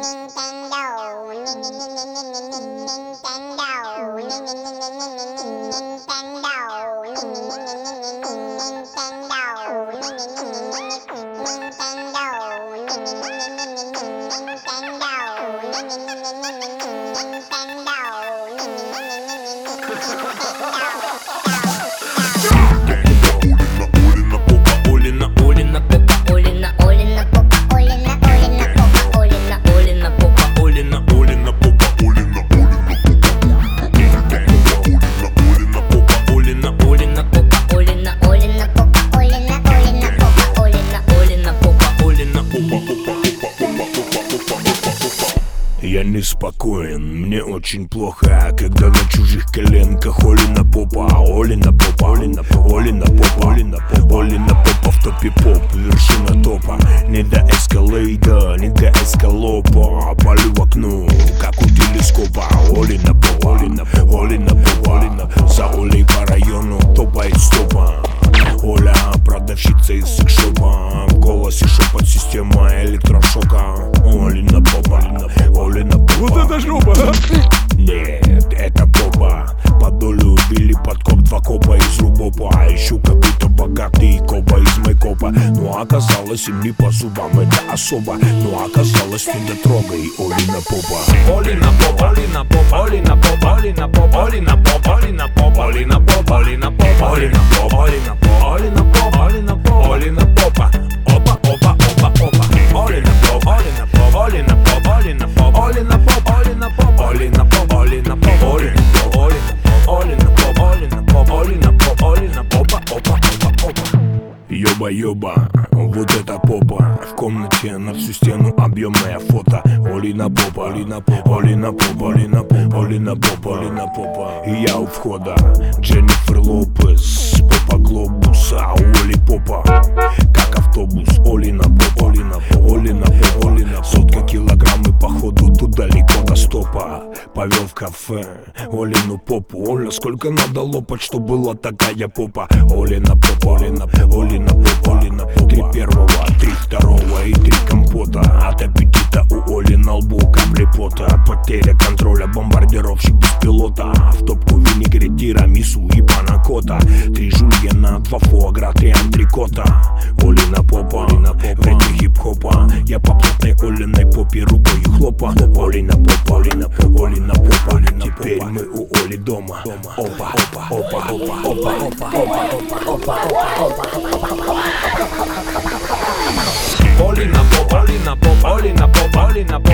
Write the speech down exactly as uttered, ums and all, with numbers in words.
Я неспокоен, мне очень плохо, когда на чужих коленках Олина попа, Олина попа, Олина попа, Олина попа, Олина попа, Олина попа в топе поп, вершина топа. Не до эскалейда, не до эскалопа, палю в окно, как у телескопа. Олина попа, Олина попа, Олина попа, Олина за Олей по району топает стопа. Оля, продавщица из секшопа, в голосе шепот, система электрошока. Олина попа, Олина попа, Олина попа. Вот это жопа! Нет, это попа. Под долю били подкоп, два копа из рубопа. А еще какой-то богатый копа из майкопа. Но оказалось им не по зубам, это особо. Но оказалось не дотрогай Олина попа. Олина попа, Олина попа, Олина попа, Олина попа, Олина попа, Олина попа, Олина попа, Олина попа, Олина попа, Олина попа, Олина попа, Олина попа, Олина попа. Опа, опа, опа, опа. Олина попа, Олина попа, Олина попа, Олина попа, Олина попа, Олина попа, Олина попа, Олина попа, Олина попа, Олина попа, Олина попа, Олина попа, Олина попа, опа, опа, опа. Ёба-ёба, вот это попа. В комнате на всю стену объемное фото. Олина попа, Олина попа, Олина попа, Олина попа, Олина попа, Олина попа. И я у входа, Дженнифер Лопес, попа глобуса, а у Оли попа как автобус. Олина попа, Олина попа, Олина попа, Олина. Сотка килограмм и походу тут далеко до стопа. Повел в кафе Олину попу. Оля, сколько надо лопать, что была такая попа. Олина попа, Олина попа, Олина попа, Олина попа. Три первого, три второго и три компота. От аппетита у Оли на лбу капли пота. Потеря контроля, бомбардировщик без пилота. В топку винегрет, тирамису и панакота. Три жульена, два фуагра, три антрикота. Олина попа, Олина попа, в ритме хип-хопа. Я по плотной Олиной попе рукою хлопа. Олина попа, Олина попа, Олина попа. Теперь мы у Оли дома. Опа, опа, опа, опа, опа, опа, опа, опа, опа. Олина попа, Олина попа, Олина попа, Олина